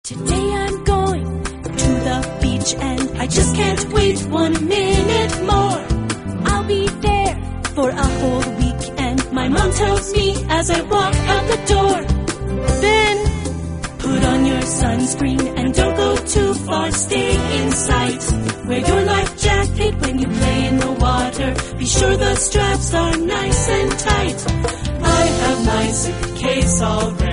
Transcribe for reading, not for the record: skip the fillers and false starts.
Today I'm going to the beach and I just can't wait 1 minute more. I'll be there for a whole week and my mom tells me as I walk out the door. Then put on your sunscreen and don't go too far, stay in sight. Wear your life jacket when you play in the water. Be sure the straps are nice and tight. I have my suitcase all ready.